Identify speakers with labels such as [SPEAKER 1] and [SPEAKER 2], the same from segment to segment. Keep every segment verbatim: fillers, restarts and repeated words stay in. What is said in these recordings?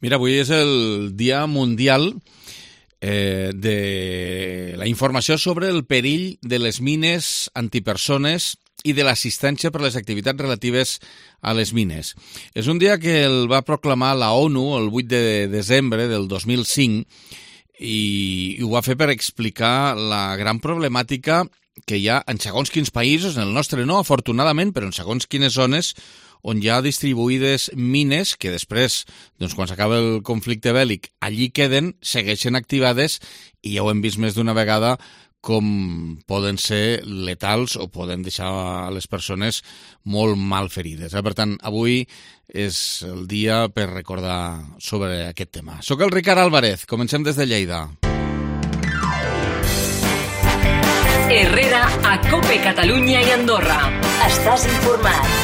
[SPEAKER 1] Mira, avui és el Dia Mundial eh, de la informació sobre el perill de les mines antipersones i de l'assistència per les activitats relatives a les mines. És un dia que el va proclamar la ONU el vuit de desembre del dos mil cinc i ho va fer per explicar la gran problemàtica que hi ha en segons quins països, en el nostre no, afortunadament, però en segons quines zones on hi ha distribuïdes mines que després, doncs, quan s'acaba el conflicte bèl·lic, allí queden, segueixen activades i ja ho hem vist més d'una vegada com poden ser letals o poden deixar les persones molt mal ferides. Eh? Per tant, avui és el dia per recordar sobre aquest tema. Soc el Ricard Álvarez, comencem des de Lleida.
[SPEAKER 2] Herrera a COPE Catalunya i Andorra. Estàs informat.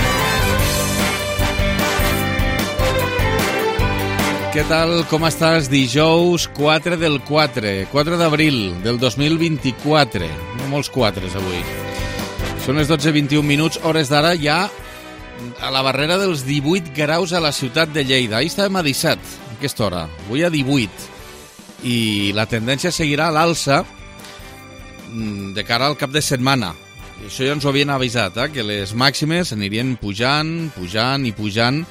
[SPEAKER 1] Què tal? Com estàs? Dijous quatre del quatre, quatre d'abril del dos mil vint-i-quatre. No molts quatres avui. Són les dotze vint-i-un minuts, hores d'ara, ja a la barrera dels divuit graus a la ciutat de Lleida. Ahir estàvem a disset, a aquesta hora. Avui a divuit. I la tendència seguirà a l'alça de cara al cap de setmana. I això ja ens ho havien avisat, eh? Que les màximes anirien pujant, pujant i pujant,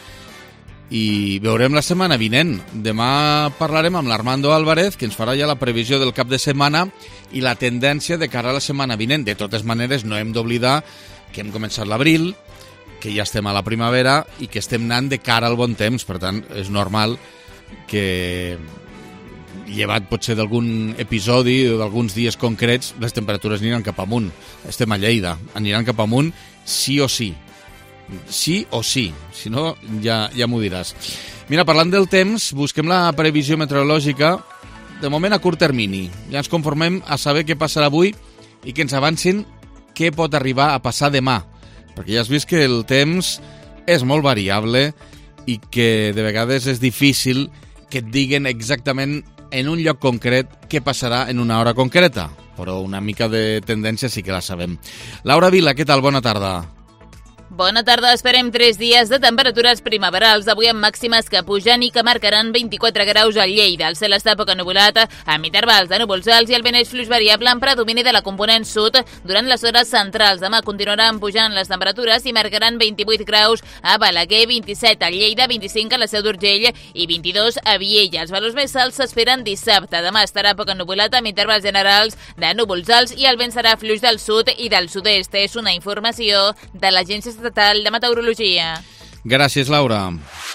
[SPEAKER 1] i veurem la setmana vinent. Demà parlarem amb l'Armando Álvarez, que ens farà ja la previsió del cap de setmana i la tendència de cara a la setmana vinent. De totes maneres, no hem d'oblidar que hem començat l'abril, que ja estem a la primavera i que estem anant de cara al bon temps. Per tant, és normal que, llevat potser d'algun episodi o d'alguns dies concrets, les temperatures aniran cap amunt. Estem a Lleida, aniran cap amunt sí o sí. Sí o sí, si no ja, ja m'ho diràs. Mira, parlant del temps, busquem la previsió meteorològica, de moment a curt termini. Ja ens conformem a saber què passarà avui i que ens avancin què pot arribar a passar demà, perquè ja has vist que el temps és molt variable i que de vegades és difícil que et diguen exactament en un lloc concret què passarà en una hora concreta, però una mica de tendència sí que la sabem. Laura Vila, què tal? Bona tarda.
[SPEAKER 3] Bona tarda, esperem tres dies de temperatures primaverals, avui amb màximes que pugen i que marcaran vint-i-quatre graus a Lleida. El cel està poc ennuvolat, amb intervals de núvols alts i el vent és fluix variable amb predomini de la component sud durant les hores centrals. Demà continuaran pujant les temperatures i marcaran vint-i-vuit graus a Balaguer, vint-i-set a Lleida, vint-i-cinc a la Seu d'Urgell i vint-i-dos a Viella. Els valors més alts s'esperen dissabte. Demà estarà poc ennuvolat amb intervals generals de núvols alts i el vent serà fluix del sud i del sud-est. És una informació de l'Agència Estatal de Meteorologia.
[SPEAKER 1] Gràcies, Laura.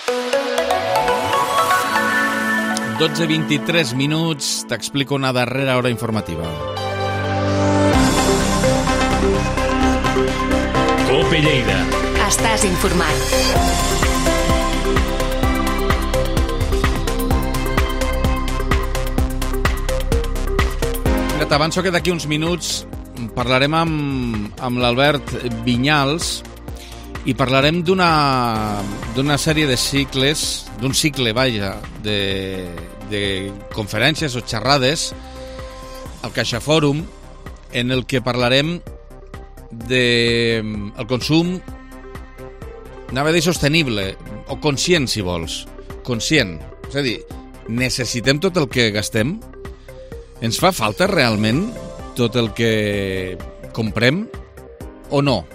[SPEAKER 1] dotze vint-i-tres minuts, t'explico una darrera hora informativa.
[SPEAKER 2] COPE Lleida.
[SPEAKER 4] Estàs informat.
[SPEAKER 1] Mira, t'avanço que d'aquí uns minuts parlarem amb, amb l'Albert Vinyals i parlarem d'una d'una sèrie de cicles, d'un cicle, vaja, de, de conferències o xerrades al CaixaFòrum en el que parlarem de el consum, anava a dir sostenible, o conscient, si vols, conscient. És a dir, necessitem tot el que gastem? Ens fa falta realment tot el que comprem o no?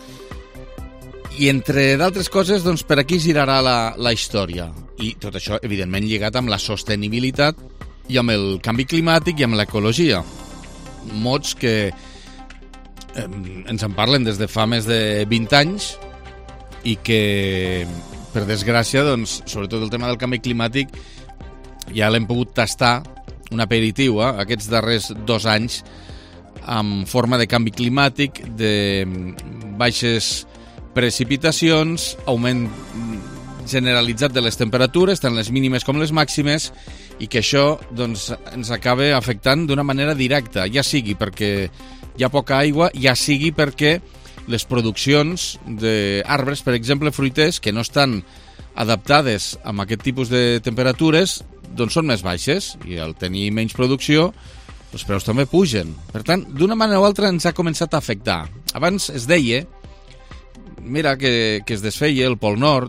[SPEAKER 1] I entre d'altres coses, doncs, per aquí girarà la, la història. I tot això, evidentment, lligat amb la sostenibilitat i amb el canvi climàtic i amb l'ecologia. Mots que eh, ens en parlen des de fa més de vint anys i que, per desgràcia, doncs, sobretot el tema del canvi climàtic, ja l'hem pogut tastar un aperitiu eh, aquests darrers dos anys en forma de canvi climàtic, de baixes precipitacions, augment generalitzat de les temperatures, tant les mínimes com les màximes, i que això doncs, ens acaba afectant d'una manera directa, ja sigui perquè hi ha poca aigua, ja sigui perquè les produccions d'arbres, per exemple, fruiters, que no estan adaptades a aquest tipus de temperatures, doncs són més baixes, i al tenir menys producció, els preus també pugen. Per tant, d'una manera o altra ens ha començat a afectar. Abans es deia, mira, que, que es desfeia el Pol Nord,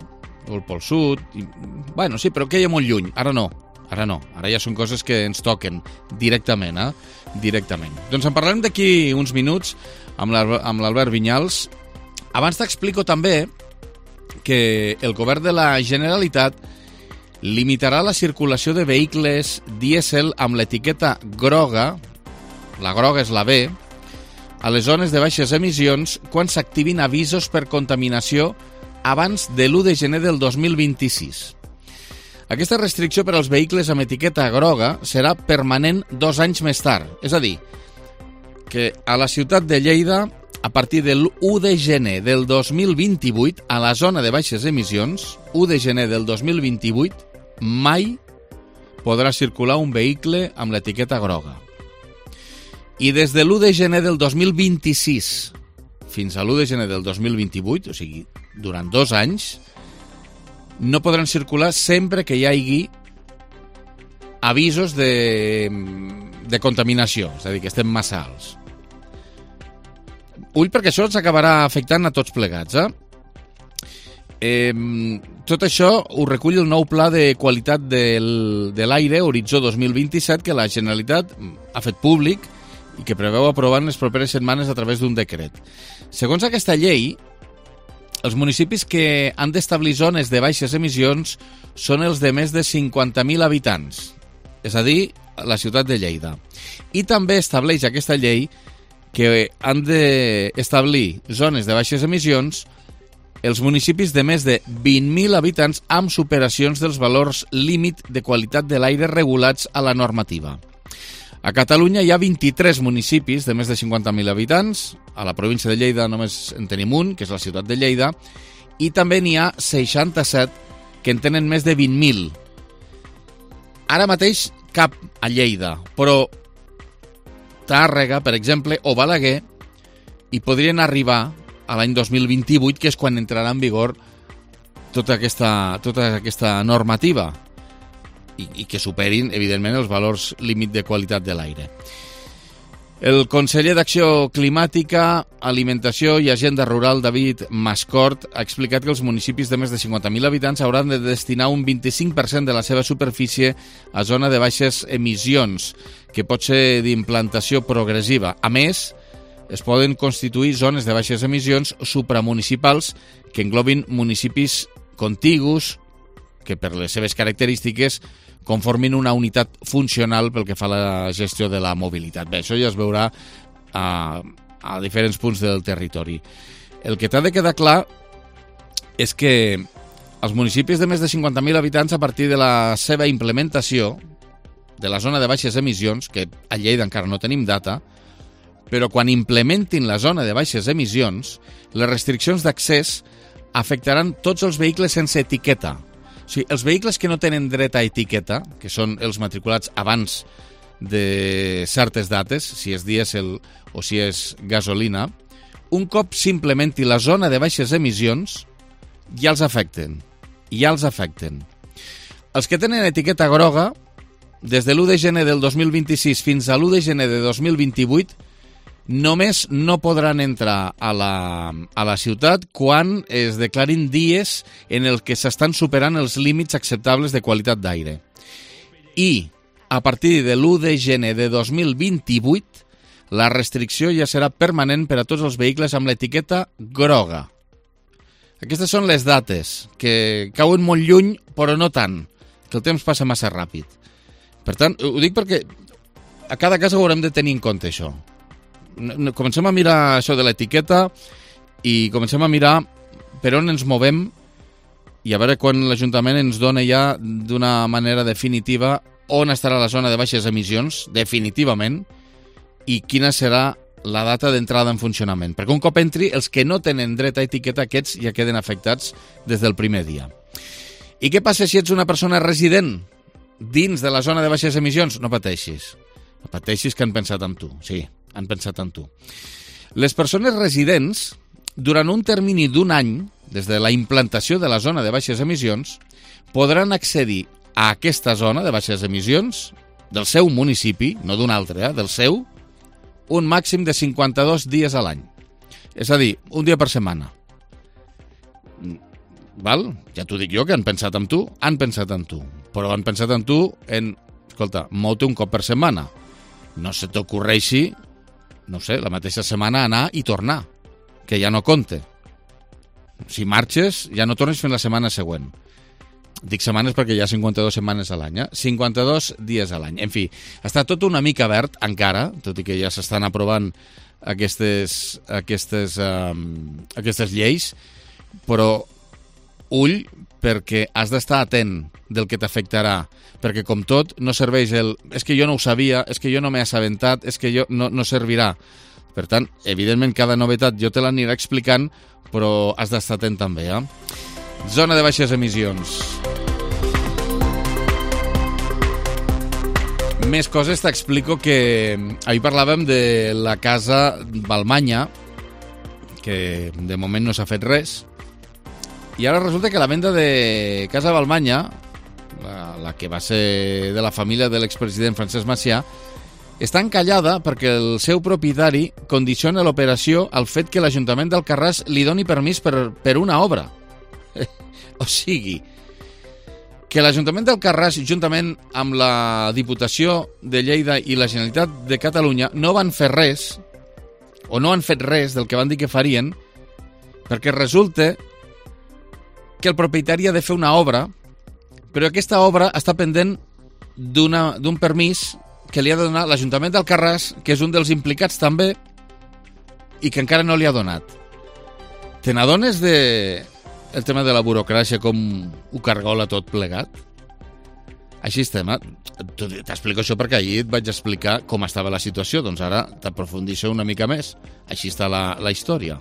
[SPEAKER 1] o el Pol Sud. I, bueno, sí, però queia molt lluny. Ara no, ara no. Ara ja són coses que ens toquen directament, eh? Directament. Doncs en parlarem d'aquí uns minuts amb l'Albert Vinyals. Abans t'explico també que el govern de la Generalitat limitarà la circulació de vehicles dièsel amb l'etiqueta groga, la groga és la B, a les zones de baixes emissions quan s'activin avisos per contaminació abans de l'u de gener del dos mil vint-i-sis. Aquesta restricció per als vehicles amb etiqueta groga serà permanent dos anys més tard. És a dir, que a la ciutat de Lleida, a partir de l'u de gener del dos mil vint-i-vuit, a la zona de baixes emissions, u de gener del dos mil vint-i-vuit, mai podrà circular un vehicle amb l'etiqueta groga. I des de l'u de gener del dos mil vint-i-sis fins a l'u de gener del dos mil vint-i-vuit, o sigui, durant dos anys, no podran circular sempre que hi hagi avisos de, de contaminació, és a dir, que estem massa alts. Ull, perquè això ens acabarà afectant a tots plegats, eh? Eh, tot això ho recull el nou pla de qualitat del, de l'aire Horitzó dos mil vint-i-set que la Generalitat ha fet públic i que preveu aprovar en les properes setmanes a través d'un decret. Segons aquesta llei, els municipis que han d'establir zones de baixes emissions són els de més de cinquanta mil habitants, és a dir, la ciutat de Lleida. I també estableix aquesta llei que han d'establir zones de baixes emissions els municipis de més de vint mil habitants amb superacions dels valors límit de qualitat de l'aire regulats a la normativa. A Catalunya hi ha vint-i-tres municipis de més de cinquanta mil habitants, a la província de Lleida només en tenim un, que és la ciutat de Lleida, i també n'hi ha seixanta-set que en tenen més de vint mil. Ara mateix cap a Lleida, però Tàrrega, per exemple, o Balaguer, hi podrien arribar a l'any dos mil vint-i-vuit, que és quan entrarà en vigor tota aquesta, tota aquesta normativa i, i que superin, evidentment, els valors límit de qualitat de l'aire. El conseller d'Acció Climàtica, Alimentació i Agenda Rural, David Mascort, ha explicat que els municipis de més de cinquanta mil habitants hauran de destinar un vint-i-cinc per cent de la seva superfície a zona de baixes emissions, que pot ser d'implantació progressiva. A més, es poden constituir zones de baixes emissions supramunicipals que englobin municipis contigus que per les seves característiques conformin una unitat funcional pel que fa a la gestió de la mobilitat. Bé, això ja es veurà a, a diferents punts del territori. El que t'ha de quedar clar és que els municipis de més de cinquanta mil habitants, a partir de la seva implementació de la zona de baixes emissions, que a Lleida encara no tenim data, però quan implementin la zona de baixes emissions, les restriccions d'accés afectaran tots els vehicles sense etiqueta. O sigui, els vehicles que no tenen dret a etiqueta, que són els matriculats abans de certes dates, si és dièsel o si és gasolina, un cop s'implementi la zona de baixes emissions, ja els afecten. Ja els afecten. Els que tenen etiqueta groga, des de l'u de gener del dos mil vint-i-sis fins a l'u de gener de dos mil vint-i-vuit, només no podran entrar a la, a la ciutat quan es declarin dies en els que s'estan superant els límits acceptables de qualitat d'aire. I a partir de l'u de gener de dos mil vint-i-vuit, la restricció ja serà permanent per a tots els vehicles amb l'etiqueta groga. Aquestes són les dates, que cauen molt lluny, però no tant, que el temps passa massa ràpid. Per tant, ho dic perquè a cada cas ho haurem de tenir en compte, això. Comencem a mirar això de l'etiqueta i comencem a mirar per on ens movem i a veure quan l'Ajuntament ens dona ja d'una manera definitiva on estarà la zona de baixes emissions, definitivament, i quina serà la data d'entrada en funcionament. Perquè un cop entri, els que no tenen dret a etiqueta, aquests ja queden afectats des del primer dia. I què passa si ets una persona resident dins de la zona de baixes emissions? No pateixis. No pateixis que han pensat en tu, sí. han pensat en tu. Les persones residents, durant un termini d'un any, des de la implantació de la zona de baixes emissions, podran accedir a aquesta zona de baixes emissions del seu municipi, no d'un altre, eh, del seu, un màxim de cinquanta-dos dies a l'any. És a dir, un dia per setmana. val? Ja t'ho dic jo, que han pensat en tu, han pensat en tu, però han pensat en tu en, escolta, mou-te un cop per setmana. No se t'ocorreixi, no sé, la mateixa setmana anar i tornar, que ja no compte. Si marxes, ja no tornes fins la setmana següent. Dic setmanes perquè hi ha cinquanta-dues setmanes a l'any, eh? cinquanta-dos dies a l'any. En fi, està tot una mica verd encara, tot i que ja s'estan aprovant aquestes, aquestes, um, aquestes lleis, però ull, perquè has d'estar atent del que t'afectarà, perquè com tot no serveix el és que jo no ho sabia, és que jo no m'he assabentat, és que jo no, no servirà. Per tant, evidentment cada novetat jo te l'aniré explicant, però has d'estar atent també, eh? Zona de baixes emissions. Més coses t'explico que ahir parlàvem de la casa Balmanya, que de moment no s'ha fet res, i ara resulta que la venda de Casa Balmanya, la, la que va ser de la família de l'expresident Francesc Macià, està encallada perquè el seu propietari condiciona l'operació al fet que l'Ajuntament d'Alcarràs li doni permís per, per una obra. O sigui, que l'Ajuntament d'Alcarràs, juntament amb la Diputació de Lleida i la Generalitat de Catalunya, no van fer res, o no han fet res del que van dir que farien, perquè resulta que el propietari ha de fer una obra, però aquesta obra està pendent d'una, d'un permís que li ha de donar l'Ajuntament d'Alcarràs, que és un dels implicats també, i que encara no li ha donat. Te n'adones de el tema de la burocràcia, com ho cargola tot plegat? Així estem, eh? T'explico això perquè ahir et vaig explicar com estava la situació, doncs ara t'aprofundixo una mica més. Així està la, la història.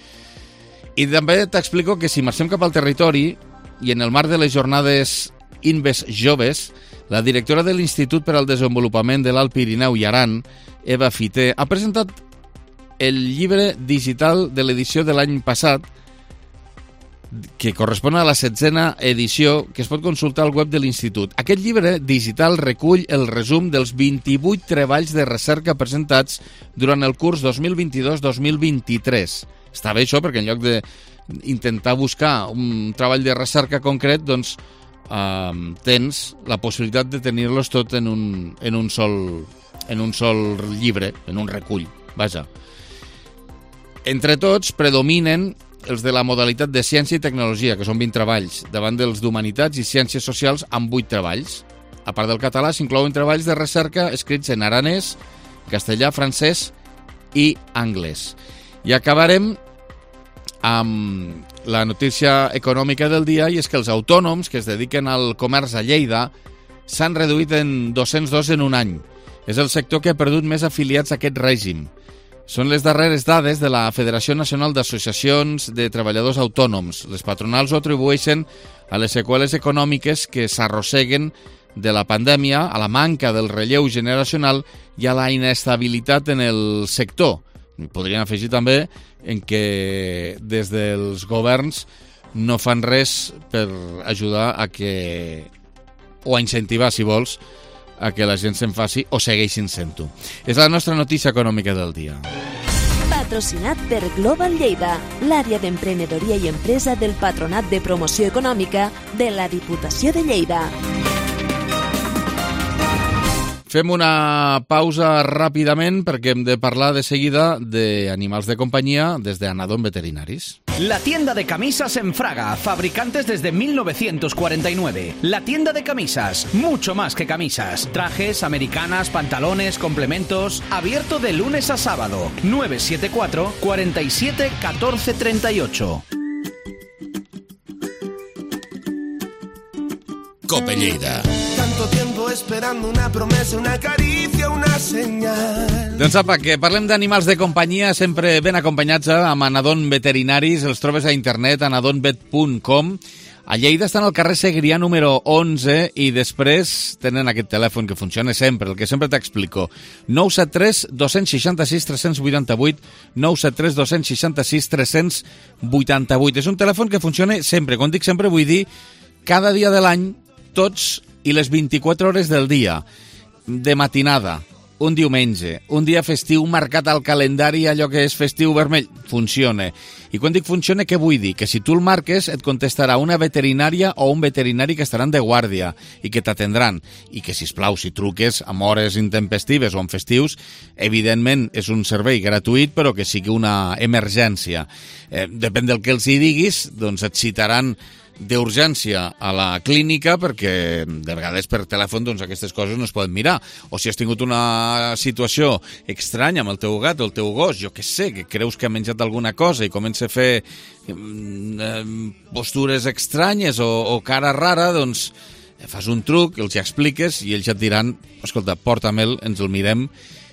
[SPEAKER 1] I també t'explico que si marxem cap al territori i en el marc de les jornades Inves Joves, la directora de l'Institut per al Desenvolupament de l'Alt Pirineu i Aran, Eva Fité, ha presentat el llibre digital de l'edició de l'any passat, que correspon a la setzena edició, que es pot consultar al web de l'Institut. Aquest llibre digital recull el resum dels vint-i-vuit treballs de recerca presentats durant el curs dos mil vint-i-dos dos mil vint-i-tres. Està bé això, perquè en lloc d'intentar buscar un treball de recerca concret, doncs eh, tens la possibilitat de tenir-los tot en un, en un sol, en un sol llibre, en un recull. Vaja. Entre tots predominen els de la modalitat de ciència i tecnologia, que són vint treballs, davant dels d'humanitats i ciències socials amb vuit treballs. A part del català, s'inclouen treballs de recerca escrits en aranès, castellà, francès i anglès. I acabarem amb la notícia econòmica del dia, i és que els autònoms que es dediquen al comerç a Lleida s'han reduït en dos-cents dos en un any. És el sector que ha perdut més afiliats a aquest règim. Són les darreres dades de la Federació Nacional d'Associacions de Treballadors Autònoms. Les patronals ho atribueixen a les seqüeles econòmiques que s'arrosseguen de la pandèmia, a la manca del relleu generacional i a la inestabilitat en el sector. Podrien afegir també en que des dels governs no fan res per ajudar a que, o a incentivar, si vols, a que la gent se'n faci o segueixin sent-ho. És la nostra notícia econòmica del dia.
[SPEAKER 4] Patrocinat per Global Lleida, l'àrea d'emprenedoria i empresa del Patronat de Promoció Econòmica de la Diputació de Lleida.
[SPEAKER 1] Fem una pausa ràpidament perquè hem de parlar de seguida d'animals de companyia des de Anadón Veterinaris.
[SPEAKER 5] La tienda de camisas en Fraga, fabricantes desde mil novecientos cuarenta y nueve. La tienda de camisas, mucho más que camisas. Trajes, americanas, pantalones, complementos. Abierto de lunes a sábado. nueve siete cuatro, cuatro siete, uno cuatro tres ocho.
[SPEAKER 6] Cope Lleida.
[SPEAKER 7] Tanto tiempo esperando una promesa, una caricia, una señal.
[SPEAKER 1] Doncs apa, que parlem d'animals de companyia sempre ben acompanyats amb Anadón Veterinaris. Els trobes a internet, anadon vet punt com. A Lleida estan al carrer Segrià número onze i després tenen aquest telèfon que funciona sempre, el que sempre t'explico. nou set tres, dos sis sis, tres vuit vuit, nou set tres, dos sis sis, tres vuit vuit. És un telèfon que funciona sempre. Quan dic sempre vull dir cada dia de l'any, tots i les vint-i-quatre hores del dia, de matinada, un diumenge, un dia festiu marcat al calendari, allò que és festiu vermell, funciona. I quan dic funciona, què vull dir? Que si tu el marques, et contestarà una veterinària o un veterinari que estaran de guàrdia i que t'atendran. I que, sisplau, si truques amb hores intempestives o en festius, evidentment és un servei gratuït, però que sigui una emergència. Eh, depèn del que els hi diguis, doncs et citaran d'urgència a la clínica, perquè de vegades per telèfon doncs, aquestes coses no es poden mirar. O si has tingut una situació estranya amb el teu gat o el teu gos, jo què sé, que creus que ha menjat alguna cosa i comença a fer mm, postures estranyes o, o cara rara, doncs fas un truc, els hi expliques i ells et diran, escolta, porta-me'l, ens el mirem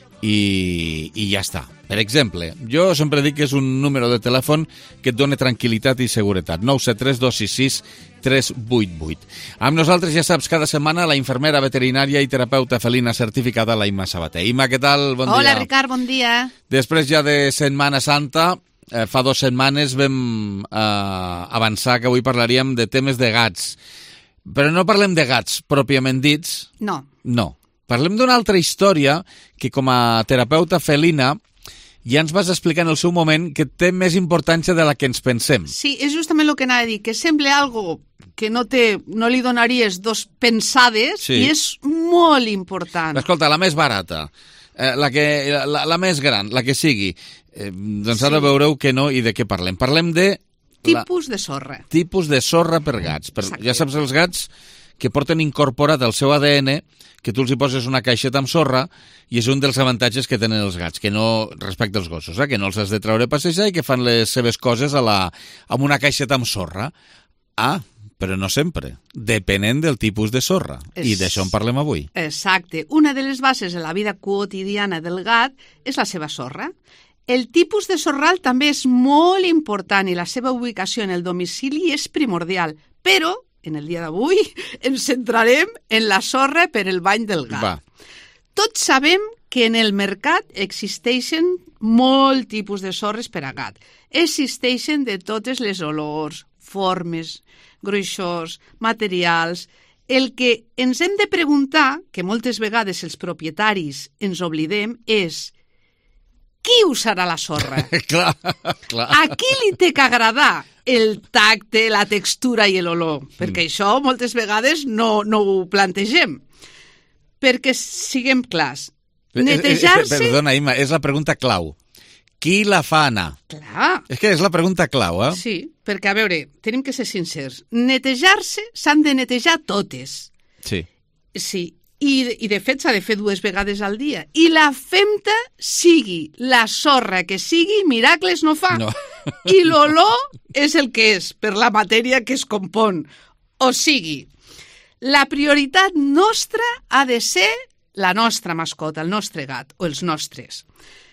[SPEAKER 1] i, i ja està. Per exemple, jo sempre dic que és un número de telèfon que et dona tranquil·litat i seguretat. nou set tres dos sis sis tres vuit vuit. Amb nosaltres, ja saps, cada setmana la infermera veterinària i terapeuta felina certificada, la Imma Sabater. Imma, què tal? Bon
[SPEAKER 6] Hola,
[SPEAKER 1] dia.
[SPEAKER 6] Hola, Ricard, bon dia.
[SPEAKER 1] Després ja de Setmana Santa, eh, fa dues setmanes vam eh, avançar que avui parlaríem de temes de gats. Però no parlem de gats pròpiament dits.
[SPEAKER 6] No.
[SPEAKER 1] No. Parlem d'una altra història que com a terapeuta felina ja ens vas explicar en el seu moment que té més importància de la que ens pensem.
[SPEAKER 6] Sí, és justament el que anava a dir, que sembla algo que no, té, no li donaries dos pensades, sí. I és molt important.
[SPEAKER 1] Escolta, la més barata, eh, la, que, la, la més gran, la que sigui, eh, doncs ara sí. Veureu que no i de què parlem. Parlem de...
[SPEAKER 6] Tipus la... de sorra.
[SPEAKER 1] Tipus de sorra per gats. Per, ja saps, els gats que porten incorporat el seu A D N, que tu els hi poses una caixeta amb sorra, i és un dels avantatges que tenen els gats, que no, respecte als gossos, eh, que no els has de treure a passejar i que fan les seves coses a la, amb una caixeta amb sorra. Ah, però no sempre, depenent del tipus de sorra. És... I d'això en parlem avui.
[SPEAKER 6] Exacte. Una de les bases de la vida quotidiana del gat és la seva sorra. El tipus de sorral també és molt important i la seva ubicació en el domicili és primordial, però en el dia d'avui ens centrarem en la sorra per el bany del gat. Va. Tots sabem que en el mercat existeixen molt tipus de sorres per a gat. Existeixen de totes les olors, formes, gruixors, materials. El que ens hem de preguntar, que moltes vegades els propietaris ens oblidem, és qui usarà la sorra?
[SPEAKER 1] Clar, clar.
[SPEAKER 6] A qui li té que agradar el tacte, la textura i l'olor? Perquè mm. això moltes vegades no, no ho plantegem. Perquè siguem clars, netejar-se...
[SPEAKER 1] Perdona, Imma, és la pregunta clau. Qui la fa anar?
[SPEAKER 6] Clar.
[SPEAKER 1] És que és la pregunta clau, eh?
[SPEAKER 6] Sí, perquè, a veure, tenim que ser sincers. Netejar-se s'han de netejar totes.
[SPEAKER 1] Sí.
[SPEAKER 6] Sí, i, i de fet s'ha de fer dues vegades al dia. I la femta sigui la sorra que sigui, miracles no fa.
[SPEAKER 1] No.
[SPEAKER 6] I l'olor és el que és, per la matèria que es compon. O sigui, la prioritat nostra ha de ser la nostra mascota, el nostre gat o els nostres.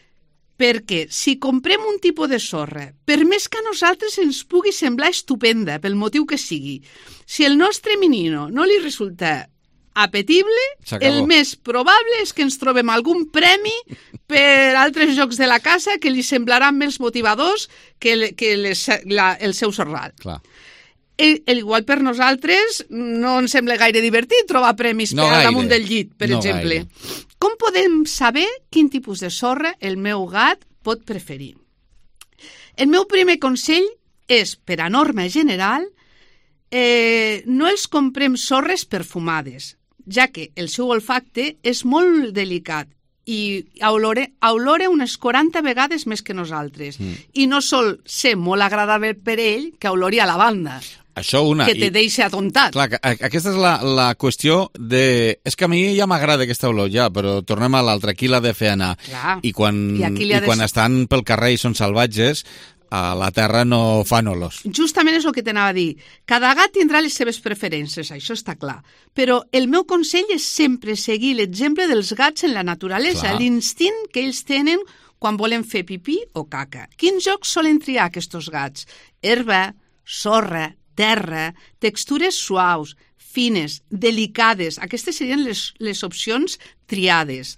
[SPEAKER 6] Perquè si comprem un tipus de sorra, per més que a nosaltres ens pugui semblar estupenda, pel motiu que sigui, si el nostre menino no li resulta apetible, el més probable és que ens trobem algun premi per altres jocs de la casa que li semblaran més motivadors que, le, que les, la, el seu sorral.
[SPEAKER 1] Clar.
[SPEAKER 6] El, el igual per nosaltres no ens sembla gaire divertit trobar premis no per al damunt del llit, per no exemple. Gaire. Com podem saber quin tipus de sorra el meu gat pot preferir? El meu primer consell és, per a norma general, eh, no els comprem sorres perfumades, ja que el seu olfacte és molt delicat i olore, olore unes quaranta vegades més que nosaltres. Mm. I no sol ser molt agradable per ell que olori a lavanda.
[SPEAKER 1] Això una...
[SPEAKER 6] Que te I, deixi atontat.
[SPEAKER 1] Clar, aquesta és la, la qüestió de... És que a mi ja m'agrada aquesta olor, ja, però tornem a l'altra. Qui l'ha de fer anar?
[SPEAKER 6] Clar.
[SPEAKER 1] I quan, i i de... quan estan pel carrer i són salvatges, a la terra no fan olors.
[SPEAKER 6] Justament és el que t'anava a dir. Cada gat tindrà les seves preferències, això està clar. Però el meu consell és sempre seguir l'exemple dels gats en la naturalesa, clar. L'instint que ells tenen quan volen fer pipí o caca. Quins jocs solen triar aquests gats? Herba, sorra, terra, textures suaus, fines, delicades. Aquestes serien les, les opcions triades.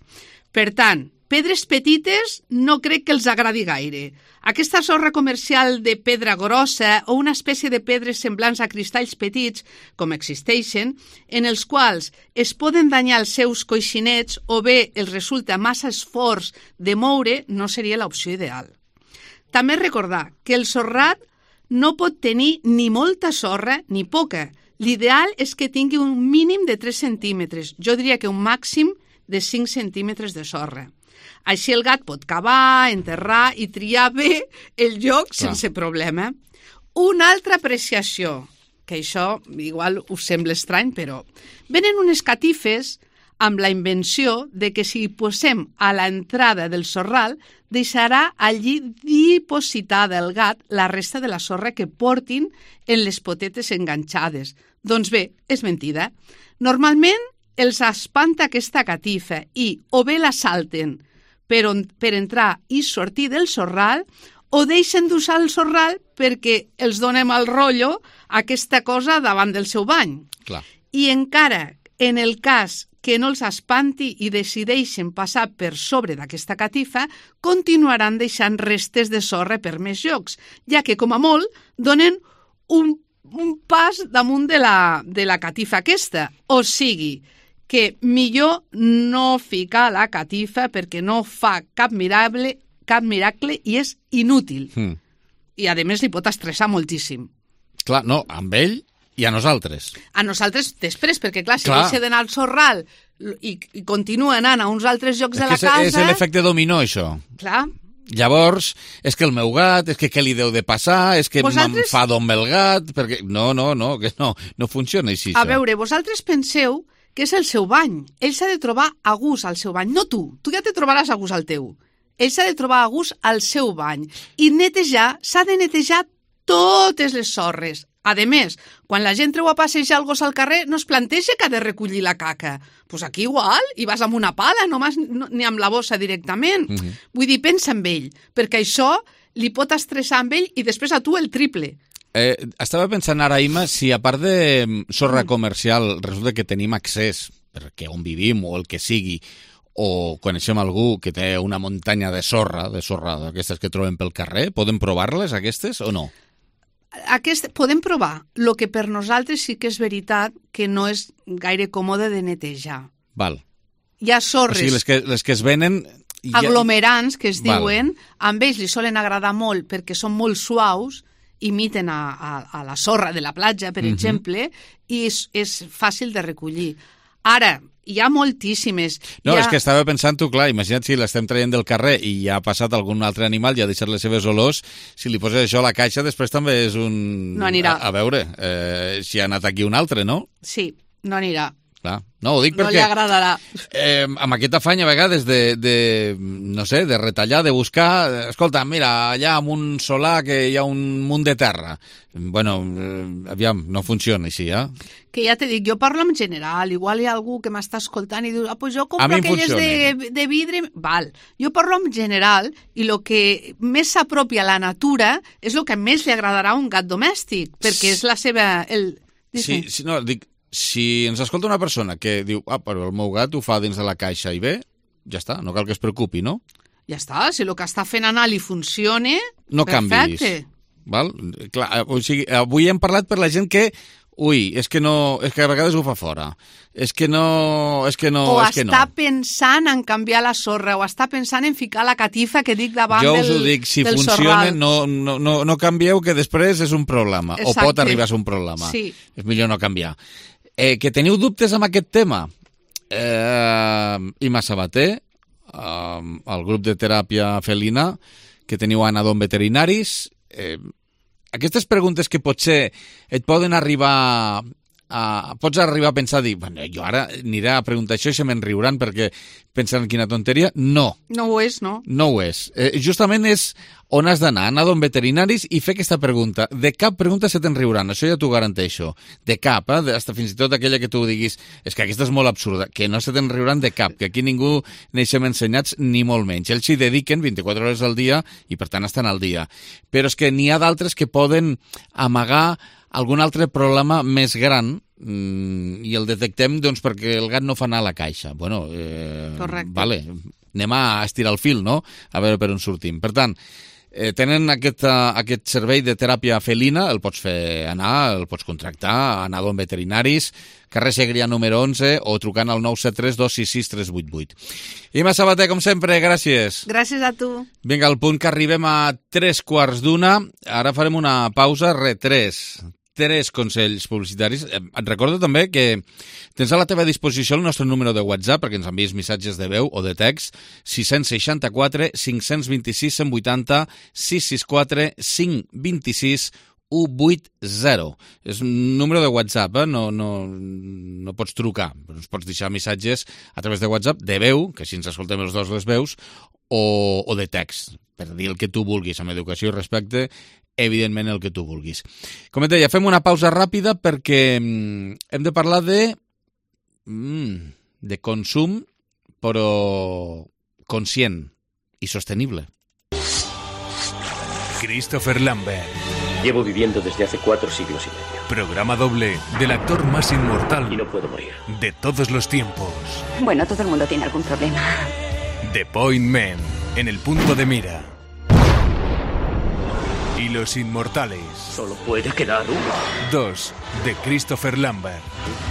[SPEAKER 6] Per tant, pedres petites no crec que els agradi gaire. Aquesta sorra comercial de pedra grossa o una espècie de pedres semblants a cristalls petits, com existeixen, en els quals es poden danyar els seus coixinets o bé els resulta massa esforç de moure, no seria l'opció ideal. També recordar que el sorrat no pot tenir ni molta sorra ni poca. L'ideal és que tingui un mínim de tres centímetres. Jo diria que un màxim de cinc centímetres de sorra. Així el gat pot cavar, enterrar i triar bé el lloc Clar. sense problema. Una altra apreciació, que això igual us sembla estrany, però venen unes catifes amb la invenció de que si posem a l'entrada del sorral deixarà allí dipositada el gat la resta de la sorra que portin en les potetes enganxades. Doncs bé, és mentida. Normalment els espanta aquesta catifa i o bé la salten per, on, per entrar i sortir del sorral o deixen d'usar el sorral perquè els dona mal rotllo aquesta cosa davant del seu bany.
[SPEAKER 1] Clar.
[SPEAKER 6] I encara en el cas que no els espanti i decideixen passar per sobre d'aquesta catifa, continuaran deixant restes de sorra per més llocs, ja que, com a molt, donen un, un pas damunt de la, de la catifa aquesta. O sigui, que millor no ficar la catifa perquè no fa cap miracle, cap miracle i és inútil. Mm. I, a més, li pot estressar moltíssim.
[SPEAKER 1] Clar, no, amb ell i a nosaltres.
[SPEAKER 6] A nosaltres després, perquè clar, si deixa d'anar al sorral i, i continua anant a uns altres llocs
[SPEAKER 1] és
[SPEAKER 6] de la
[SPEAKER 1] és,
[SPEAKER 6] casa...
[SPEAKER 1] És l'efecte dominó, això.
[SPEAKER 6] Clar.
[SPEAKER 1] Llavors, és que el meu gat, és que què li deu de passar, és que vosaltres... m'enfado amb el gat, perquè... No, no, no, que no, no funciona així,
[SPEAKER 6] a
[SPEAKER 1] això.
[SPEAKER 6] Veure, vosaltres penseu que és el seu bany. Ell s'ha de trobar a gust al seu bany, no tu. Tu ja te trobaràs a gust al teu. Ell s'ha de trobar a gust al seu bany. I netejar, s'ha de netejar totes les sorres. A més, quan la gent treu a passejar el gos al carrer, no es planteja que ha de recollir la caca. Doncs pues aquí igual, i vas amb una pala, només, no, ni amb la bossa directament. Mm -hmm. Vull dir, pensa en ell, perquè això li pot estressar amb ell i després a tu el triple.
[SPEAKER 1] Eh, estava pensant ara, Ima, si a part de sorra comercial resulta que tenim accés, perquè on vivim o el que sigui, o coneixem algú que té una muntanya de sorra, de sorra d'aquestes que trobem pel carrer, podem provar-les, aquestes, o no?
[SPEAKER 6] Aquest, podem provar, el que per nosaltres sí que és veritat que no és gaire còmode de netejar.
[SPEAKER 1] Val.
[SPEAKER 6] Hi ha sorres...
[SPEAKER 1] O sigui, les que, les que es venen... Ja...
[SPEAKER 6] aglomerants, que es
[SPEAKER 1] Val.
[SPEAKER 6] diuen, amb ells li solen agradar molt perquè són molt suaus, imiten a, a, a la sorra de la platja, per uh-huh. exemple, i és, és fàcil de recollir. Ara, hi ha moltíssimes.
[SPEAKER 1] No,
[SPEAKER 6] ha...
[SPEAKER 1] és que estava pensant tu, clar, imagina't si l'estem traient del carrer i ja ha passat algun altre animal i ha deixat les seves olors, si li poses això a la caixa, després també és un...
[SPEAKER 6] No anirà.
[SPEAKER 1] A, a veure, eh, si ha anat aquí un altre, no?
[SPEAKER 6] Sí, no anirà.
[SPEAKER 1] Clar. No, ho dic
[SPEAKER 6] no
[SPEAKER 1] perquè...
[SPEAKER 6] No li agradarà.
[SPEAKER 1] Eh, amb aquest afany, a vegades, de, de, no sé, de retallar, de buscar... Escolta, mira, allà amb un solar que hi ha un munt de terra. Bueno, eh, aviam, no funciona així, eh?
[SPEAKER 6] Que ja t'he dit, jo parlo en general. Igual hi ha algú que m'està escoltant i diu, ah, pues jo compro aquelles de, de vidre... Val, jo parlo en general i el que més s'apropia a la natura és el que més li agradarà a un gat domèstic, perquè és la seva... El...
[SPEAKER 1] Sí, sí, no, dic... Si ens escolta una persona que diu, ah, però el meu gat ho fa dins de la caixa i bé, ja està, no cal que es preocupi, no?
[SPEAKER 6] Ja està, si el que està fent anar li funciona,
[SPEAKER 1] no
[SPEAKER 6] perfecte.
[SPEAKER 1] Canvis. Val? Clar, o sigui, avui hem parlat per la gent que, ui, és que no, és que a vegades ho fa fora. És que no, és que no,
[SPEAKER 6] o
[SPEAKER 1] és que no.
[SPEAKER 6] està pensant en canviar la sorra, o està pensant en ficar la catifa que dic davant del, del sorral.
[SPEAKER 1] Jo us ho dic, si funciona, no, no, no, no canvieu, que després és un problema, Exacte. O pot arribar a ser un problema.
[SPEAKER 6] Sí.
[SPEAKER 1] És millor no canviar. Eh, que teniu dubtes amb aquest tema? Eh, Ima Sabater, eh, el grup de teràpia felina, que teniu a Anadom Veterinaris. Eh, aquestes preguntes que potser et poden arribar a... Pots arribar a pensar, dir, bueno, jo ara aniré a preguntar això i se me'n riuran perquè pensen quina tonteria. No.
[SPEAKER 6] No ho és, no?
[SPEAKER 1] No ho és. Eh, justament és on has d'anar, anar a Anadom Veterinaris i fer aquesta pregunta. De cap pregunta se te'n riuran, això ja t'ho garanteixo. De cap, eh? Hasta fins i tot aquella que tu diguis, és que aquesta és molt absurda, que no se te'n riuran de cap, que aquí ningú neixem ensenyats ni molt menys. Ells s'hi dediquen vint-i-quatre hores al dia i per tant estan al dia. Però és que n'hi ha d'altres que poden amagar algun altre problema més gran mmm, i el detectem doncs, perquè el gat no fa anar a la caixa. Bueno, eh,
[SPEAKER 6] Correcte.
[SPEAKER 1] Vale, anem a estirar el fil, no? A veure per on sortim. Per tant, eh, tenen aquest, uh, aquest servei de teràpia felina, el pots fer anar, el pots contractar, anar a veterinaris, carrer Segrià número onze o trucant al nou set tres dos sis sis tres vuit vuit. Imma Sabater, com sempre, gràcies.
[SPEAKER 6] Gràcies a tu.
[SPEAKER 1] Vinga, al punt que arribem a tres quarts d'una. Ara farem una pausa, re, tres. Tres consells publicitaris. Et recordo també que tens a la teva disposició el nostre número de WhatsApp perquè ens envies missatges de veu o de text sis sis quatre cinc dos sis cent vuitanta sis sis quatre cinc dos sis u vuit zero. És un número de WhatsApp, eh? no, no, no pots trucar. Ens pots deixar missatges a través de WhatsApp de veu, que així ens escoltem els dos les veus, o, o de text, per dir el que tu vulguis, amb educació i respecte, evidentment el que tu vulguis. Com et deia, fem una pausa ràpida perquè hem de parlar de, de consum, però conscient i sostenible.
[SPEAKER 8] Christopher Lambert.
[SPEAKER 9] Llevo viviendo desde hace cuatro siglos y medio.
[SPEAKER 8] Programa doble del actor más inmortal.
[SPEAKER 9] Y no puedo morir.
[SPEAKER 8] De todos los tiempos.
[SPEAKER 10] Bueno, todo el mundo tiene algún problema.
[SPEAKER 8] The Point Man, en el punto de mira. Y Los Inmortales.
[SPEAKER 9] Solo puede quedar uno.
[SPEAKER 8] Dos, de Christopher Lambert.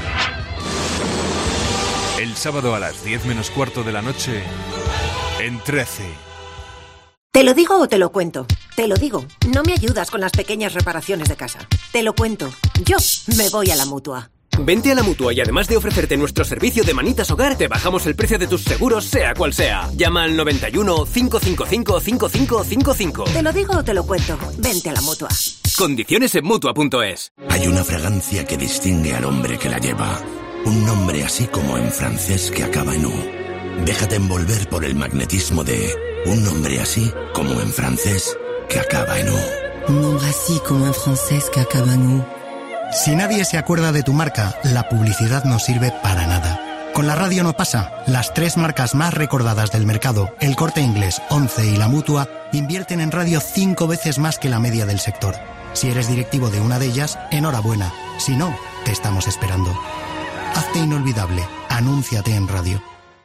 [SPEAKER 8] El sábado a las diez menos cuarto de la noche, en trece.
[SPEAKER 11] ¿Te lo digo o te lo cuento? Te lo digo. No me ayudas con las pequeñas reparaciones de casa. Te lo cuento. Yo me voy a la Mutua.
[SPEAKER 12] Vente a la Mutua y además de ofrecerte nuestro servicio de manitas hogar, te bajamos el precio de tus seguros, sea cual sea. Llama al noventa y uno, cinco cinco cinco, cinco cinco cinco cinco.
[SPEAKER 11] ¿Te lo digo o te lo cuento? Vente a la Mutua.
[SPEAKER 12] Condiciones en Mutua punto es.
[SPEAKER 13] Hay una fragancia que distingue al hombre que la lleva. Un nombre así como en francés que acaba en U. Déjate envolver por el magnetismo de un nombre así como en francés que acaba en U.
[SPEAKER 14] Un nombre así como en francés que acaba en U.
[SPEAKER 15] Si nadie se acuerda de tu marca, la publicidad no sirve para nada. Con la radio no pasa. Las tres marcas más recordadas del mercado, El Corte Inglés, Once y La Mutua, invierten en radio cinco veces más que la media del sector. Si eres directivo de una de ellas, enhorabuena. Si no, te estamos esperando. Hazte inolvidable. Anúnciate en radio.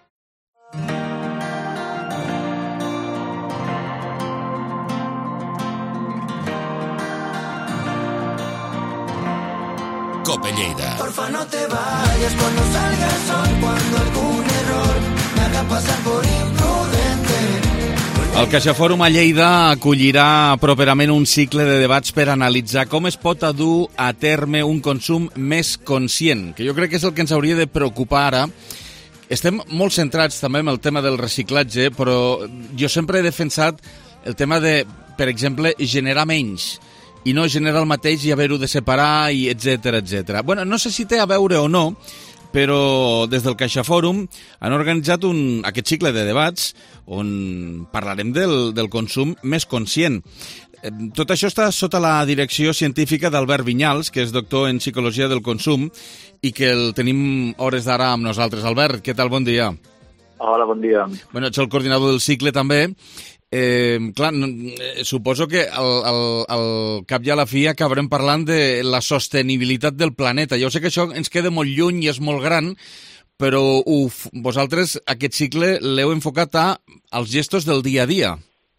[SPEAKER 16] Cope Lleida.
[SPEAKER 7] Porfa, no te vayas cuando salga el sol, cuando algún error me haga pasar por imprudente.
[SPEAKER 1] El CaixaFòrum a Lleida acollirà properament un cicle de debats per analitzar com es pot dur a terme un consum més conscient, que jo crec que és el que ens hauria de preocupar ara. Estem molt centrats també en el tema del reciclatge, però jo sempre he defensat el tema de, per exemple, generar menys i no generar el mateix i haver-ho de separar, i etcètera, etcètera. Bueno, no sé si té a veure o no, però des del CaixaFòrum han organitzat un, aquest cicle de debats on parlarem del, del consum més conscient. Tot això està sota la direcció científica d'Albert Vinyals, que és doctor en Psicologia del Consum, i que el tenim hores d'ara amb nosaltres. Albert, què tal? Bon dia.
[SPEAKER 17] Hola, bon dia.
[SPEAKER 1] Bueno, ets el coordinador del cicle també. Eh, clar, no, eh, suposo que al, al, al cap i a la fi acabarem parlant de la sostenibilitat del planeta. Jo sé que això ens queda molt lluny i és molt gran, però uf, vosaltres aquest cicle l'heu enfocat a, als gestos del dia a dia.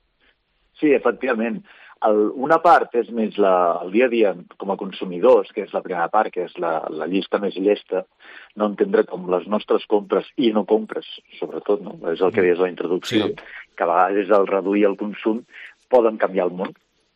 [SPEAKER 17] Sí, efectivament. El, una part és més la, el dia a dia com a consumidors, que és la primera part, que és la, la llista més llesta, no entendre com les nostres compres i no compres, sobretot, no? És el que deies a la introducció, sí. Que a vegades el reduir el consum poden canviar el món.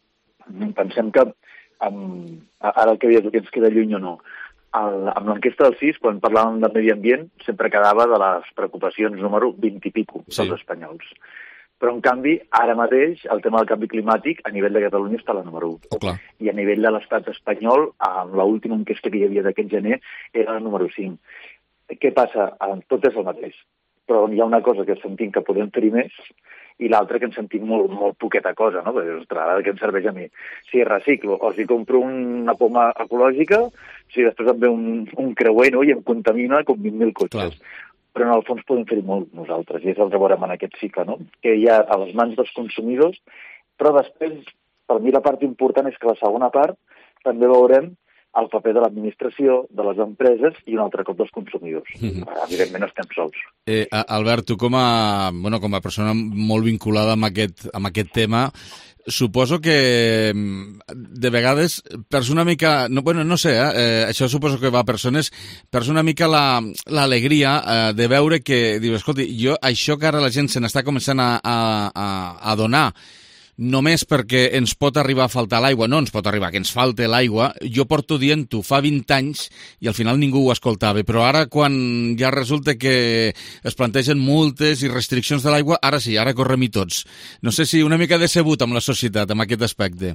[SPEAKER 17] Pensem que, amb, ara el que deies, el que ens queda lluny o no, el, amb l'enquesta del C I S, quan parlàvem de medi ambient, sempre quedava de les preocupacions número vint i pico dels sí. espanyols. Però, en canvi, ara mateix, el tema del canvi climàtic, a nivell de Catalunya, està a la número u.
[SPEAKER 1] Oh, clar.
[SPEAKER 17] I a nivell de l'estat espanyol, amb l'última enquesta que hi havia d'aquest gener, era la número cinc. Què passa? Tot és el mateix. Però hi ha una cosa que sentim que podem fer més i l'altra que ens sentim molt, molt poqueta cosa, no? Perquè, ostres, ara què em serveix a mi? Si reciclo o si compro una poma ecològica, si després em ve un, un creuer, no?, i em contamina com vint mil cotxes. Clar. Però en el fons podem fer molt nosaltres, i és el que veurem en aquest cicle, no? Que hi ha a les mans dels consumidors, però després, per mi la part important és que la segona part també veurem el paper de l'administració, de les empreses i un altre cop dels consumidors. Mm-hmm. Evidentment no estem sols.
[SPEAKER 1] Eh, Albert, tu com a, bueno, com a persona molt vinculada amb aquest, amb aquest tema, suposo que de vegades perds una mica, no, bueno, no sé, eh, això suposo que va a persones, perds una mica l'alegria la, eh, de veure que, dius, escolti, jo això que ara la gent se n'està començant a, a, a, a donar només perquè ens pot arribar a faltar l'aigua, no ens pot arribar, que ens falte l'aigua, jo porto dient-ho fa vint anys i al final ningú ho escoltava, però ara quan ja resulta que es plantegen multes i restriccions de l'aigua, ara sí, ara correm-hi tots. No sé si una mica decebut amb la societat, amb aquest aspecte.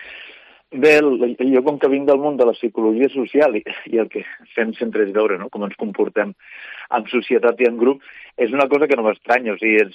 [SPEAKER 17] Bé, jo com que vinc del món de la psicologia social i, i el que fem sempre és veure, no?, com ens comportem en societat i en grup, és una cosa que no m'estranya, o sigui,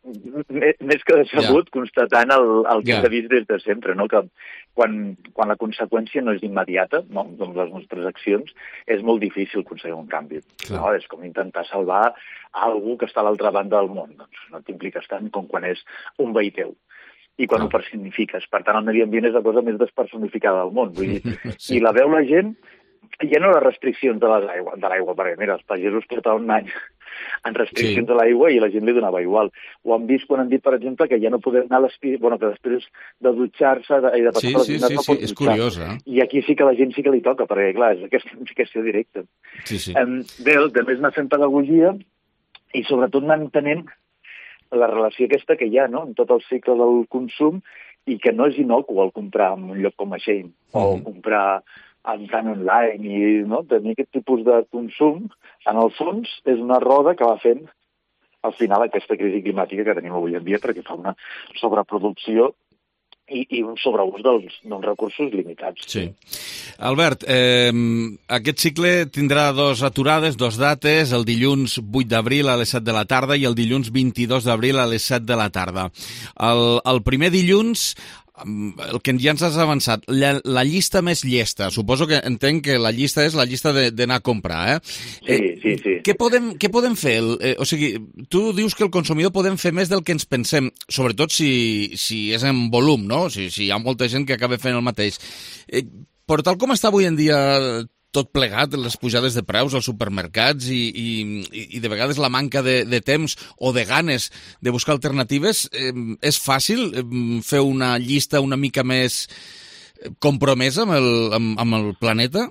[SPEAKER 17] és més que decebut yeah. constatant el, el que yeah. s'ha vist des de sempre, no?, que quan, quan la conseqüència no és immediata, no?, com les nostres accions, és molt difícil aconseguir un canvi. No? És com intentar salvar algú que està a l'altra banda del món, doncs no t'impliques tant com quan és un veí teu i quan no. ho personifiques. Per tant, el medi ambient és la cosa més despersonificada del món. Vull dir, sí. I la veu la gent, ja no les restriccions de l'aigua, de l'aigua, perquè mira, els pagesos portaven un any en restriccions sí. a l'aigua i la gent li donava igual. Ho han vist quan han dit, per exemple, que ja no podem anar a l'espí... Bueno, que després de dutxar-se i de passar
[SPEAKER 1] sí,
[SPEAKER 17] per les
[SPEAKER 1] sí,
[SPEAKER 17] sí,
[SPEAKER 1] no sí, sí. És curiós, eh?
[SPEAKER 17] I aquí sí que la gent sí que li toca, perquè, clar, és aquesta notificació directa.
[SPEAKER 1] Sí, sí.
[SPEAKER 17] Um, bé, també anar fent pedagogia i sobretot anar entenent la relació aquesta que hi ha, no?, en tot el cicle del consum i que no és inocu el comprar en un lloc com a Shein mm. o comprar entrant online i no? tenir aquest tipus de consum, en el fons, és una roda que va fent al final aquesta crisi climàtica que tenim avui en dia perquè fa una sobreproducció i, i un sobreús dels, dels recursos limitats.
[SPEAKER 1] Sí. Albert, eh, aquest cicle tindrà dos aturades, dos dates, el dilluns vuit d'abril a les set de la tarda i el dilluns vint-i-dos d'abril a les set de la tarda. El, el primer dilluns, el que ja ens has avançat, la, la llista més llesta. Suposo que entenc que la llista és la llista d'anar a comprar, eh?
[SPEAKER 17] Sí, sí, sí.
[SPEAKER 1] Què podem, què podem fer? Eh, o sigui, tu dius que el consumidor podem fer més del que ens pensem, sobretot si, si és en volum, no? Si, si hi ha molta gent que acaba fent el mateix. Eh, però tal com està avui en dia tot plegat, les pujades de preus als supermercats i, i, i de vegades la manca de, de temps o de ganes de buscar alternatives, eh, és fàcil fer una llista una mica més compromesa amb el, amb, amb el planeta?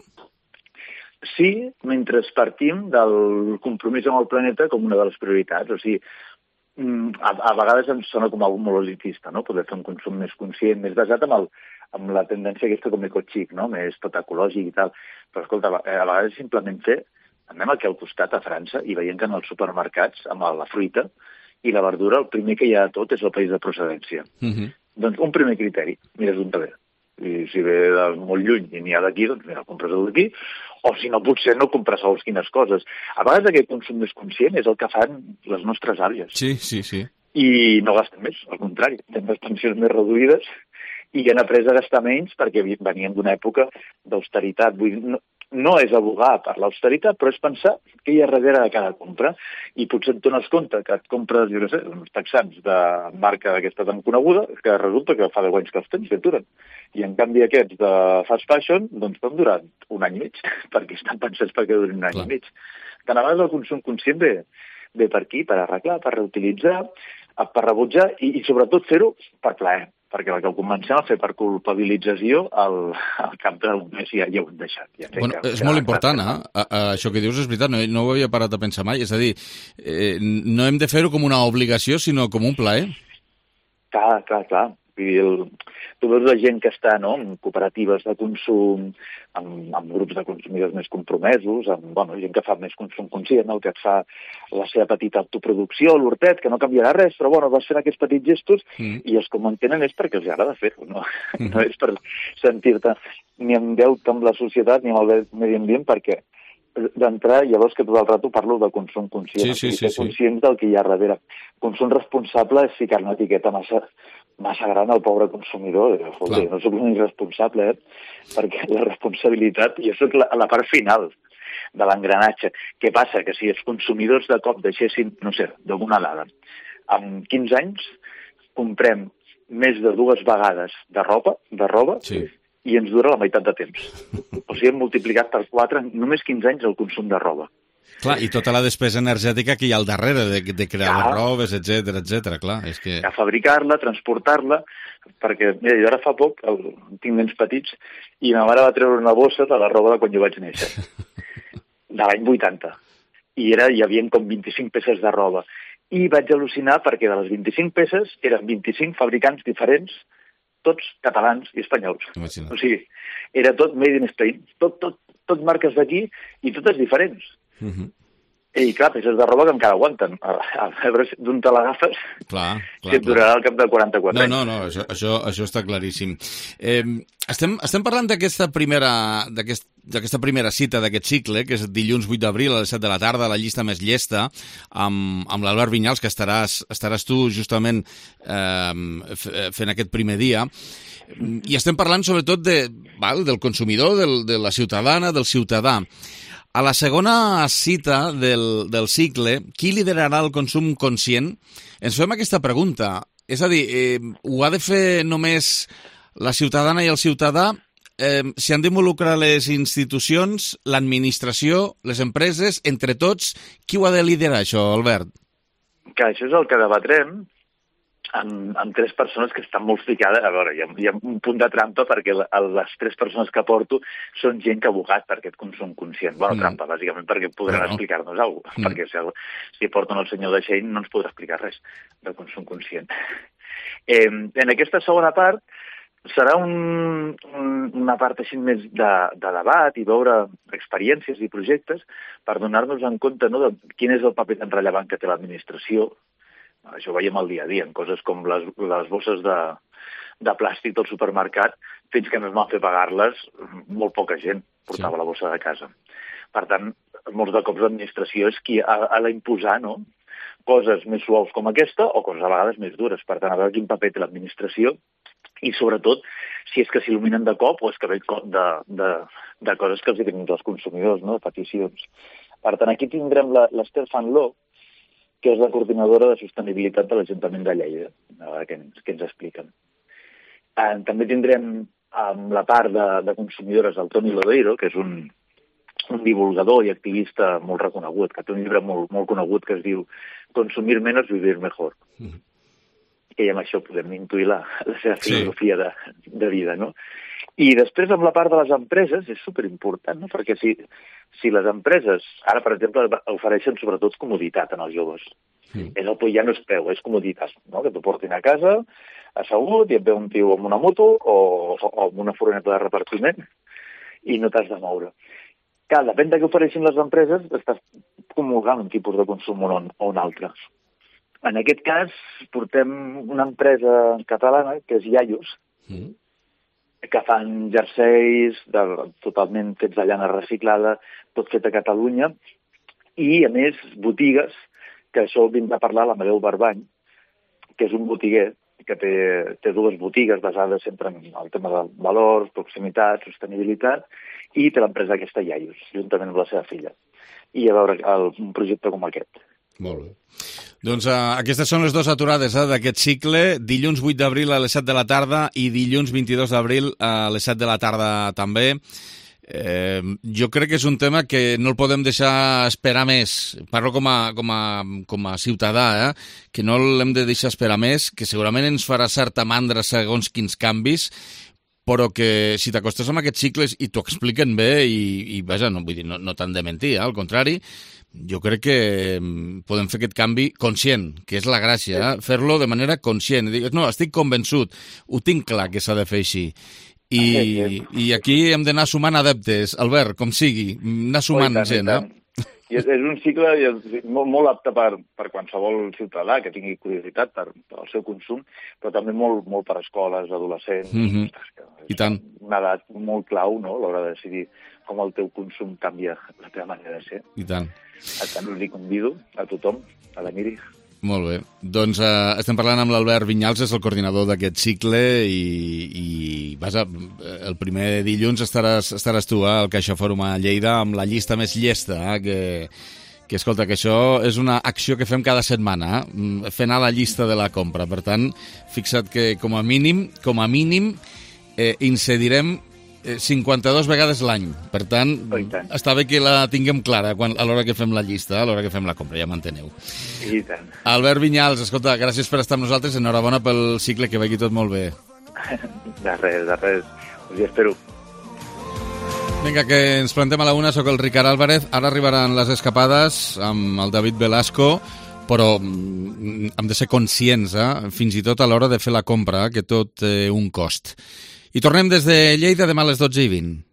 [SPEAKER 17] Sí, mentre partim del compromís amb el planeta com una de les prioritats. O sigui, a, a vegades ens sona com algo molt elitista, no?, poder fer un consum més conscient, més basat en el amb la tendència aquesta com ecochic, no?, més tot ecològic i tal. Però, escolta, a vegades simplement fer, anem aquí al costat, a França, i veiem que en els supermercats, amb la fruita i la verdura, el primer que hi ha de tot és el país de procedència. Uh-huh. Doncs un primer criteri, mires d'on ve. I si ve de molt lluny i n'hi ha d'aquí, doncs mira, compres el d'aquí, o si no, potser no compres segons quines coses. A vegades aquest consum més conscient és el que fan les nostres àvies.
[SPEAKER 1] Sí, sí, sí.
[SPEAKER 17] I no gasten més, al contrari, tenen les pensions més reduïdes i han après a gastar menys perquè venien d'una època d'austeritat. Vull dir, no, no és abogar per l'austeritat, però és pensar què hi ha darrere de cada compra. I potser et dones compte que et compres, jo no sé, uns texans de marca d'aquesta tan coneguda, que resulta que fa deu anys que els tens i et duren. I en canvi aquests de fast fashion, doncs t'han durat un any i mig, perquè estan pensats perquè durin un any Clar. i mig. Tant a vegades el consum conscient ve, ve per aquí, per arreglar, per reutilitzar, per rebutjar i, i sobretot fer-ho per plaer. Perquè el que comencem a fer per culpabilització, al, al cap d'un mes ja, ja ho hem deixat. Ja
[SPEAKER 1] bueno,
[SPEAKER 17] que,
[SPEAKER 1] és molt important, eh? A, a, això que dius és veritat, no, no ho havia parat a pensar mai. És a dir, eh, no hem de fer-ho com una obligació, sinó com un plaer.
[SPEAKER 17] Clar, clar, clar. El, tu veus la gent que està, no?, en cooperatives de consum, amb, amb grups de consumidors més compromesos, amb bueno, gent que fa més consum conscient, el que et fa la seva petita autoproducció, l'hortet, que no canviarà res, però bueno, vas fent aquests petits gestos mm. i els que ho mantenen és perquè els agrada fer-ho, no? Mm. No és per sentir-te ni en deute amb la societat ni amb el medi ambient, perquè d'entrar, llavors que tot el rato parlo de consum conscient,
[SPEAKER 1] sí, sí, sí,
[SPEAKER 17] sí, conscients sí. del que hi ha darrere. Consum responsable és ficar una etiqueta massa, massa gran al pobre consumidor. Escolta, no soc un irresponsable, eh? Perquè la responsabilitat, jo soc la, la part final de l'engranatge. Què passa? Que si els consumidors de cop deixessin, no sé, d'alguna dada, en quinze anys comprem més de dues vegades de roba, de roba
[SPEAKER 1] sí.
[SPEAKER 17] i ens dura la meitat de temps. O sigui, hem multiplicat per quatre en només quinze anys el consum de roba.
[SPEAKER 1] Clar, i tota la despesa energètica que hi ha al darrere de, de crear les robes, etcètera, etcètera, clar, és que...
[SPEAKER 17] A fabricar-la, transportar-la, perquè, mira, jo ara fa poc, el, tinc nens petits, i ma mare va treure una bossa de la roba de quan jo vaig néixer, de l'any vuitanta. I era, hi havia com vint-i-cinc peces de roba. I vaig al·lucinar perquè de les vint-i-cinc peces eren vint-i-cinc fabricants diferents, tots catalans i espanyols. Imagina't. O sigui, era tot made in Spain, tot, tot, tot marques d'aquí i totes diferents. Uh-huh. I clar, peces de roba que encara aguanten. A, a veure d'on te l'agafes,
[SPEAKER 1] clar, clar,
[SPEAKER 17] si et durarà al cap de quaranta-quatre
[SPEAKER 1] no,
[SPEAKER 17] anys.
[SPEAKER 1] No, no, això, això, això està claríssim. Eh, estem, estem parlant d'aquesta primera, d'aquest, d'aquesta primera cita d'aquest cicle, que és dilluns vuit d'abril a les set de la tarda, la llista més llesta, amb, amb l'Albert Vinyals, que estaràs, estaràs tu justament eh, fent aquest primer dia. I estem parlant sobretot de, val, del consumidor, del, de la ciutadana, del ciutadà. A la segona cita del, del cicle, qui liderarà el consum conscient? Ens fem aquesta pregunta. És a dir, eh, ho ha de fer només la ciutadana i el ciutadà? Eh, S'hi han d'involucrar les institucions, l'administració, les empreses, entre tots? Qui ho ha de liderar, això, Albert?
[SPEAKER 17] Que això és el que debatrem amb, amb tres persones que estan molt ficades. A veure, hi ha, hi ha un punt de trampa perquè la, les tres persones que porto són gent que ha abogat per aquest consum conscient. Bueno, mm. trampa, bàsicament, perquè podran bueno. explicar-nos alguna cosa. Mm. Perquè si, si porten el senyor de Shein no ens podrà explicar res del consum conscient. Eh, en aquesta segona part serà un, un, una part així més de, de debat i veure experiències i projectes per donar-nos en compte, no, de quin és el paper tan rellevant que té l'administració. Això ho veiem al dia a dia, en coses com les, les bosses de, de plàstic del supermercat, fins que no es van fer pagar-les, molt poca gent portava sí. la bossa de casa. Per tant, molts de cops l'administració és qui ha, ha d'imposar, no?, coses més suaus com aquesta o coses a vegades més dures. Per tant, a veure quin paper té l'administració i, sobretot, si és que s'il·luminen de cop o és que ve de, de, de coses que els tenen els consumidors, no?, de peticions. Per tant, aquí tindrem l'Ester Fanló, que és la coordinadora de sostenibilitat de l'Ajuntament de Lleida, a veure què ens, què ens expliquen. Eh, també tindrem amb la part de, de consumidores el Toni Lodeiro, que és un, un divulgador i activista molt reconegut, que té un llibre molt, molt conegut que es diu Consumir menos, vivir mejor. Mm. I amb això podem intuir la, la seva filosofia sí. de, de vida, no? I després, amb la part de les empreses, és superimportant, no? Perquè si, si les empreses, ara, per exemple, ofereixen sobretot comoditat en els joves. Sí. És el ja no és peu, és comoditat, no? Que t'ho portin a casa, assegut, i et ve un tio amb una moto o, o amb una furgoneta de repartiment i no t'has de moure. Clar, depèn de què ofereixin les empreses, estàs comulgant un tipus de consum o un, o un altre. En aquest cas, portem una empresa catalana, que és Iaios, mm. que fan jerseis de, totalment fets de llana reciclada, tot fet a Catalunya, i, a més, botigues, que això vindrà a parlar l'Amadeu Barbany, que és un botiguer que té, té dues botigues basades sempre en el tema de valors, proximitat, sostenibilitat, i té l'empresa aquesta Iaios, juntament amb la seva filla. I a veure el, un projecte com aquest.
[SPEAKER 1] Molt bé. Doncs uh, aquestes són les dues aturades eh, d'aquest cicle, dilluns vuit d'abril a les set de la tarda i dilluns vint-i-dos d'abril a les set de la tarda també. Eh, jo crec que és un tema que no el podem deixar esperar més. Parlo com a, com a, com a ciutadà, eh, que no l'hem de deixar esperar més, que segurament ens farà certa mandra segons quins canvis, però que si t'acostes amb aquests cicles i t'ho expliquen bé i, i vaja, no, vull dir, no, no t'han de mentir, eh, al contrari, jo crec que podem fer aquest canvi conscient, que és la gràcia, eh? Fer-lo de manera conscient. Digues, no, estic convençut, ho tinc clar que s'ha de fer així. I, i aquí hem d'anar sumant adeptes, Albert, com sigui, anar sumant oh, tant, gent. Eh?
[SPEAKER 17] I és, és un cicle molt, molt apte per, per qualsevol ciutadà que tingui curiositat per, per el seu consum, però també molt, molt per escoles, adolescents.
[SPEAKER 1] Mm-hmm. I tant.
[SPEAKER 17] Una edat molt clau, no?, a l'hora de decidir com el teu consum canvia la teva manera de ser.
[SPEAKER 1] I tant.
[SPEAKER 17] Per tant, us hi convido a tothom a venir-hi.
[SPEAKER 1] Molt bé. Doncs eh, estem parlant amb l'Albert Vinyals, és el coordinador d'aquest cicle i, i vaja, el primer dilluns estaràs, estaràs tu eh, al Caixa Fòrum a Lleida amb la llista més llesta, eh, que, que escolta, que això és una acció que fem cada setmana, eh, fer anar la llista de la compra. Per tant, fixa't que com a mínim, com a mínim, eh, incidirem cinquanta-dues vegades l'any. Per tant, està bé que la tinguem clara quan, a l'hora que fem la llista, a l'hora que fem la compra, ja m'enteneu.
[SPEAKER 17] I tant.
[SPEAKER 1] Albert Vinyals, escolta, gràcies per estar amb nosaltres. Enhorabona pel cicle, que vagi tot molt bé.
[SPEAKER 17] De res, de res. Us hi espero.
[SPEAKER 1] Vinga, que ens plantem a la una. Soc el Ricard Álvarez. Ara arribaran les escapades amb el David Velasco, però hem de ser conscients, eh? Fins i tot a l'hora de fer la compra, que tot té un cost. I tornem des de Lleida demà a les dotze i vint.